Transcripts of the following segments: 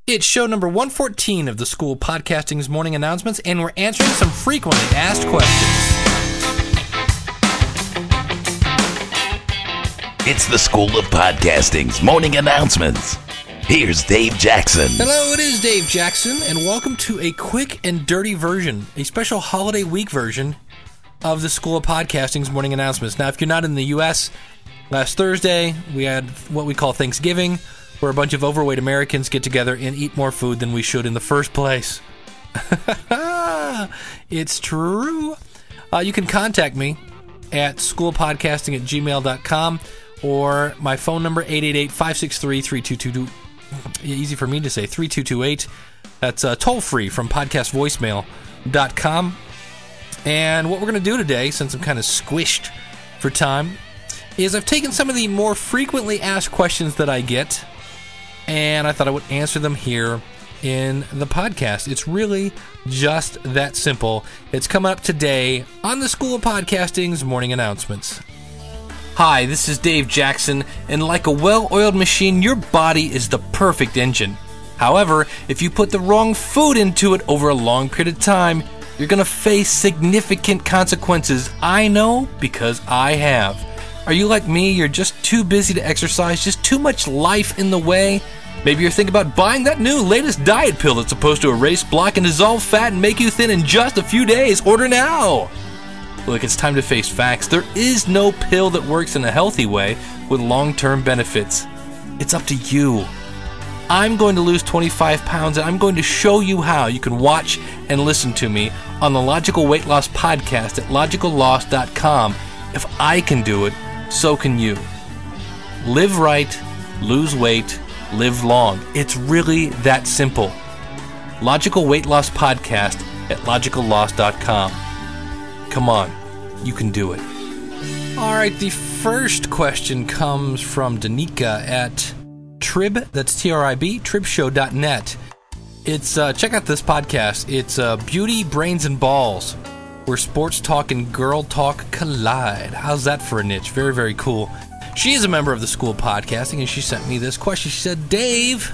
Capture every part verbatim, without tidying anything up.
It's show number one fourteen of the School of Podcasting's morning announcements, and we're answering some frequently asked questions. It's the School of Podcasting's morning announcements. Here's Dave Jackson. Hello, it is Dave Jackson, and welcome to a quick and dirty version, a special holiday week version of the School of Podcasting's morning announcements. Now, if you're not in the U S, last Thursday, we had what we call Thanksgiving, where a bunch of overweight Americans get together and eat more food than we should in the first place. It's true. Uh, you can contact me at schoolpodcasting at gmail dot com or my phone number, eight eight eight, five six three, three two two two. Easy for me to say, three two two eight. That's uh, toll-free from podcast voicemail dot com. And what we're going to do today, since I'm kind of squished for time, is I've taken some of the more frequently asked questions that I get, and I thought I would answer them here in the podcast. It's really just that simple. It's coming up today on the School of Podcasting's morning announcements. Hi, this is Dave Jackson, and like a well-oiled machine, your body is the perfect engine. However, if you put the wrong food into it over a long period of time, you're going to face significant consequences. I know because I have. Are you like me? You're just too busy to exercise, just too much life in the way? Maybe you're thinking about buying that new latest diet pill that's supposed to erase, block, and dissolve fat and make you thin in just a few days. Order now! Look, it's time to face facts. There is no pill that works in a healthy way with long-term benefits. It's up to you. I'm going to lose twenty-five pounds, and I'm going to show you how. You can watch and listen to me on the Logical Weight Loss Podcast at logical loss dot com. If I can do it, so can you. Live right, lose weight, live long. It's really that simple. Logical Weight Loss Podcast at logical loss dot com. Come on, you can do it. All right, the first question comes from Danica at Trib, that's T R I B, trib show dot net. It's, uh, check out this podcast. It's uh, Beauty, Brains, and Balls, where sports talk and girl talk collide. How's that for a niche? Very, very cool. She is a member of the School of Podcasting, and she sent me this question. She said, Dave,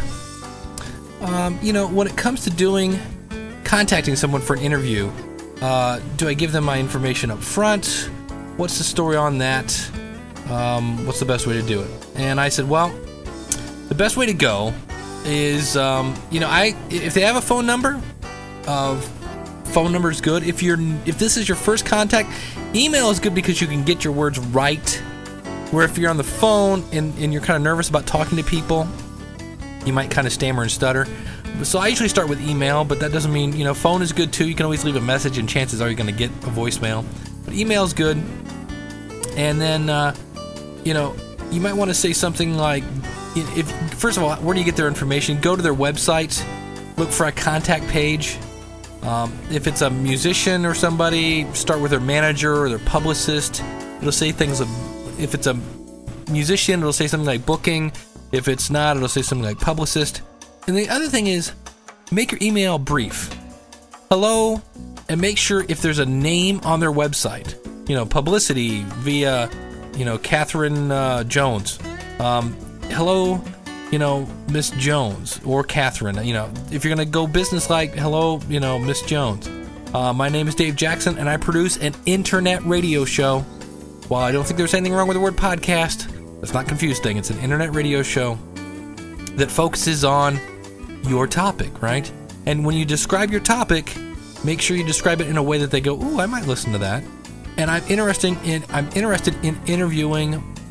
um, you know, when it comes to doing, contacting someone for an interview, uh, do I give them my information up front? What's the story on that? Um, what's the best way to do it? And I said, well, the best way to go is, um, you know, I if they have a phone number, uh, phone number is good. If you're if this is your first contact, email is good because you can get your words right. Where if you're on the phone and, and you're kind of nervous about talking to people, you might kind of stammer and stutter. So I usually start with email, but that doesn't mean, you know, phone is good too. You can always leave a message, and chances are you're going to get a voicemail. But email is good. And then, uh, you know, you might want to say something like, if first of all, where do you get their information? Go to their website, look for a contact page. Um, if it's a musician or somebody, start with their manager or their publicist. It'll say things. If it's a musician, it'll say something like booking. If it's not, it'll say something like publicist. And the other thing is, make your email brief. Hello, and make sure if there's a name on their website, you know, publicity via, you know, Catherine uh, Jones. Um, hello, you know, Miss Jones or Catherine. You know, if you're going to go business like, hello, you know, Miss Jones. Uh, my name is Dave Jackson, and I produce an internet radio show. While I don't think there's anything wrong with the word podcast, let's not confuse things. It's an internet radio show that focuses on your topic, right? And when you describe your topic, make sure you describe it in a way that they go, ooh, I might listen to that. And I'm interested in I'm interested in interviewing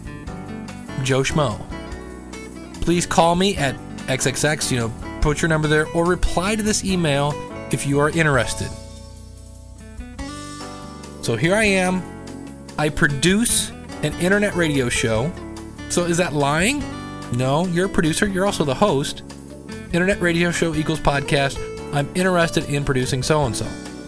Joe Schmo. Please call me at X X X, you know, put your number there, or reply to this email if you are interested. So here I am. I produce an internet radio show. So is that lying? No, you're a producer. You're also the host. Internet radio show equals podcast. I'm interested in producing so-and-so.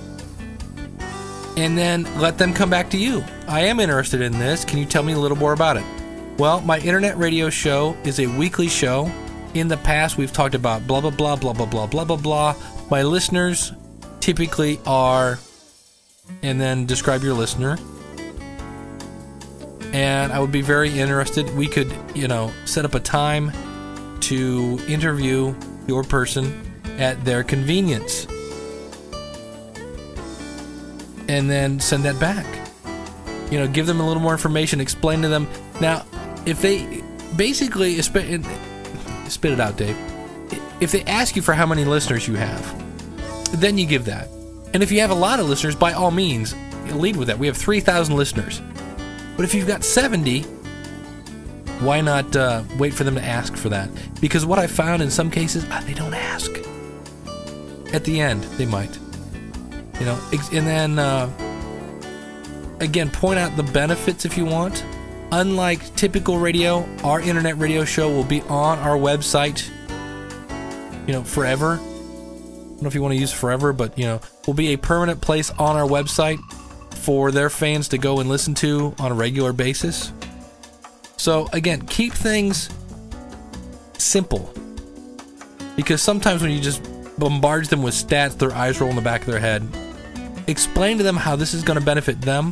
And then let them come back to you. I am interested in this. Can you tell me a little more about it? Well, my internet radio show is a weekly show. In the past, we've talked about blah, blah, blah, blah, blah, blah, blah, blah, blah. My listeners typically are, and then describe your listener. And I would be very interested. We could, you know, set up a time to interview your person at their convenience. And then send that back. You know, give them a little more information, explain to them. Now, if they basically, spit it out, Dave. If they ask you for how many listeners you have, then you give that. And if you have a lot of listeners, by all means, lead with that. We have three thousand listeners. But if you've got seventy, why not uh, wait for them to ask for that? Because what I found in some cases, uh, they don't ask. At the end, they might. You know, and then, uh, again, point out the benefits if you want. Unlike typical radio, our internet radio show will be on our website, you know, forever. I don't know if you want to use forever, but, you know, will be a permanent place on our website for their fans to go and listen to on a regular basis. So, again, keep things simple. Because sometimes when you just bombard them with stats, their eyes roll in the back of their head. Explain to them how this is going to benefit them.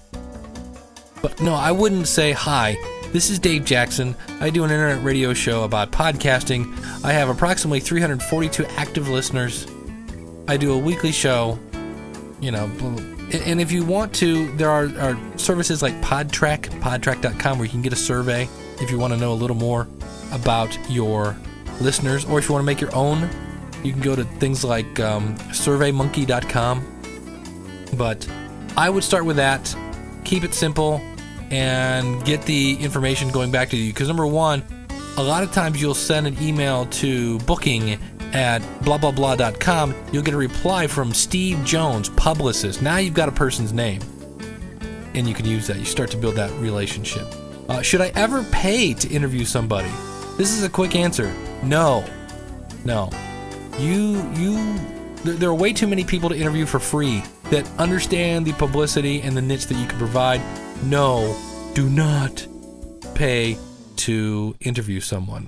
But no, I wouldn't say, hi, this is Dave Jackson. I do an internet radio show about podcasting. I have approximately three hundred forty-two active listeners. I do a weekly show. You know, and if you want to, there are, are services like Podtrack, podtrack dot com, where you can get a survey if you want to know a little more about your listeners. Or if you want to make your own, you can go to things like um, survey monkey dot com. But I would start with that, keep it simple, and get the information going back to you. Because number one, a lot of times you'll send an email to booking at blah blah blah dot com. You'll get a reply from Steve Jones, publicist. Now you've got a person's name, and you can use that. You start to build that relationship. Uh, should I ever pay to interview somebody? This is a quick answer. No. No. You, you, there are way too many people to interview for free that understand the publicity and the niche that you can provide. No, do not pay to interview someone.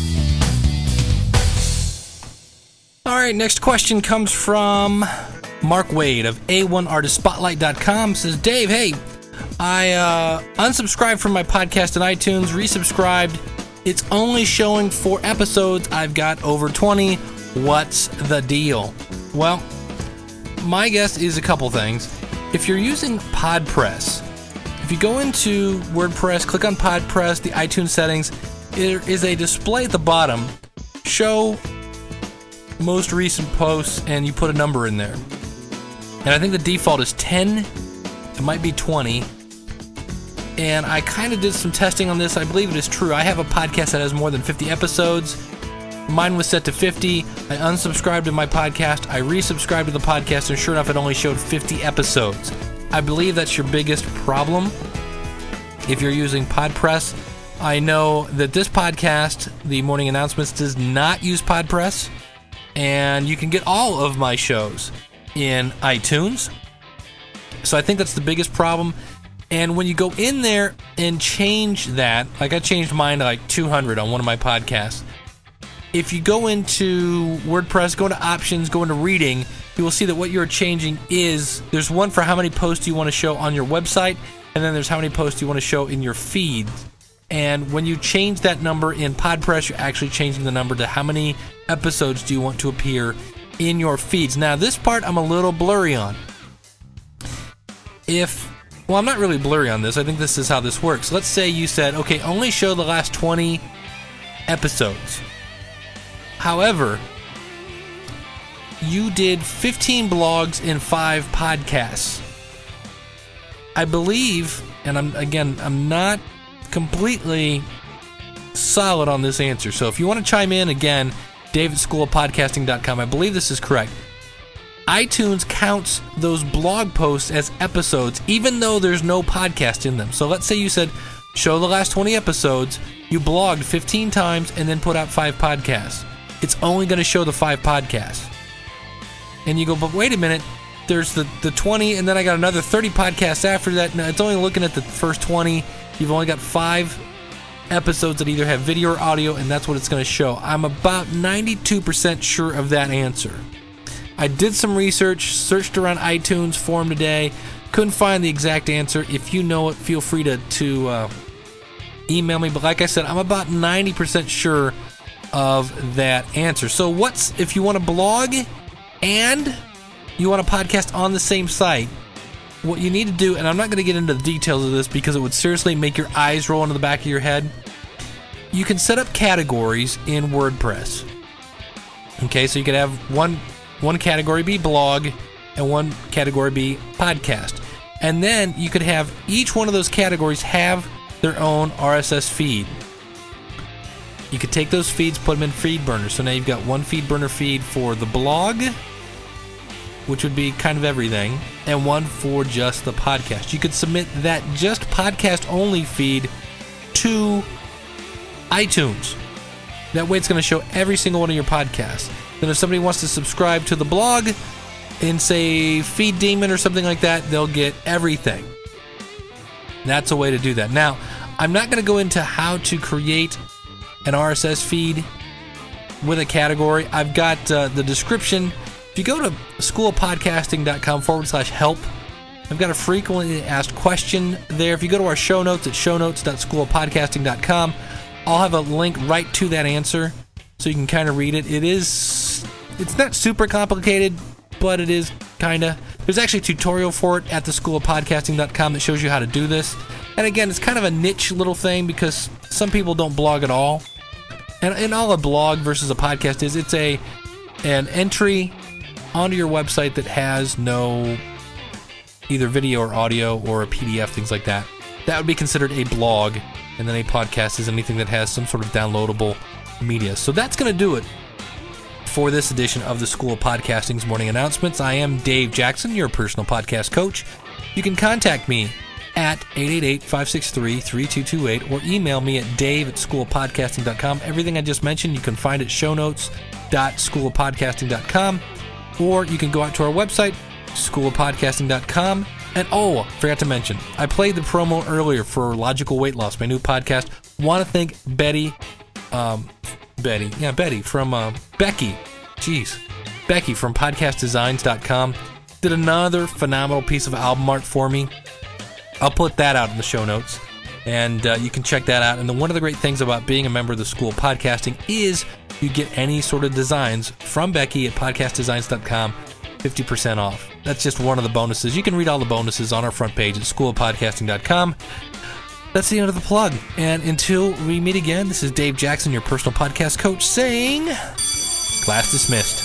All right, next question comes from Mark Wade of A one artist spotlight dot com. Says, Dave, hey, I uh, unsubscribed from my podcast in iTunes, resubscribed. It's only showing four episodes. I've got over twenty. What's the deal? Well, my guess is a couple things. If you're using PodPress, if you go into WordPress, click on PodPress, the iTunes settings, there is a display at the bottom, show most recent posts, and you put a number in there. And I think the default is ten, it might be twenty. And I kind of did some testing on this. I believe it is true. I have a podcast that has more than fifty episodes. Mine was set to fifty. I unsubscribed to my podcast. I resubscribed to the podcast, and sure enough, it only showed fifty episodes. I believe that's your biggest problem if you're using PodPress. I know that this podcast, the Morning Announcements, does not use PodPress, and you can get all of my shows in iTunes. So I think that's the biggest problem. And when you go in there and change that, like I changed mine to like two hundred on one of my podcasts. If you go into WordPress, go into options, go into reading, you will see that what you're changing is, there's one for how many posts you want to show on your website, and then there's how many posts you want to show in your feed. And when you change that number in PodPress, you're actually changing the number to how many episodes do you want to appear in your feeds. Now, this part I'm a little blurry on. If, well, I'm not really blurry on this. I think this is how this works. Let's say you said, okay, only show the last twenty episodes. However, you did fifteen blogs and five podcasts. I believe, and I'm again, I'm not completely solid on this answer. So if you want to chime in, again, Dave at school of podcasting dot com. I believe this is correct. iTunes counts those blog posts as episodes, even though there's no podcast in them. So let's say you said, show the last twenty episodes, you blogged fifteen times, and then put out five podcasts. It's only going to show the five podcasts. And you go, but wait a minute, there's the, the twenty, and then I got another thirty podcasts after that. No, it's only looking at the first twenty. You've only got five episodes that either have video or audio, and that's what it's going to show. I'm about ninety-two percent sure of that answer. I did some research, searched around iTunes forum today, couldn't find the exact answer. If you know it, feel free to, to uh, email me. But like I said, I'm about ninety percent sure of that answer. So what's, if you want to blog and you want a podcast on the same site, what you need to do, and I'm not going to get into the details of this because it would seriously make your eyes roll into the back of your head. You can set up categories in WordPress. Okay, so you could have one one category be blog and one category be podcast. And then you could have each one of those categories have their own R S S feed. You could take those feeds, put them in feed burners. So now you've got one feed burner feed for the blog, which would be kind of everything, and one for just the podcast. You could submit that just podcast only feed to iTunes. That way it's going to show every single one of your podcasts. Then if somebody wants to subscribe to the blog in, say, Feed Demon or something like that, they'll get everything. That's a way to do that. Now, I'm not going to go into how to create an R S S feed with a category. I've got uh, the description. If you go to schoolofpodcasting.com forward slash help, I've got a frequently asked question there. If you go to our show notes at shownotes dot schoolofpodcasting dot com, I'll have a link right to that answer so you can kind of read it. It is, it's not super complicated, but it is kind of. There's actually a tutorial for it at the school of podcasting dot com that shows you how to do this. And again, it's kind of a niche little thing because some people don't blog at all. And, and all a blog versus a podcast is, it's a an entry onto your website that has no either video or audio or a P D F, things like that. That would be considered a blog, and then a podcast is anything that has some sort of downloadable media. So that's going to do it for this edition of the School of Podcasting's Morning Announcements. I am Dave Jackson, your personal podcast coach. You can contact me at eight eight eight, five six three, three two two eight or email me at dave at school of podcasting dot com. Everything I just mentioned you can find at shownotes dot school of podcasting dot com, or you can go out to our website, school of podcasting dot com. And oh, forgot to mention, I played the promo earlier for Logical Weight Loss, my new podcast. Want to thank Betty, um, Betty, yeah, Betty from uh, Becky, jeez, Becky from podcast designs dot com did another phenomenal piece of album art for me. I'll put that out in the show notes, and uh, you can check that out. And the, one of the great things about being a member of the School of Podcasting is you get any sort of designs from Becky at podcast designs dot com, fifty percent off. That's just one of the bonuses. You can read all the bonuses on our front page at school of podcasting dot com. That's the end of the plug. And until we meet again, this is Dave Jackson, your personal podcast coach, saying, class dismissed.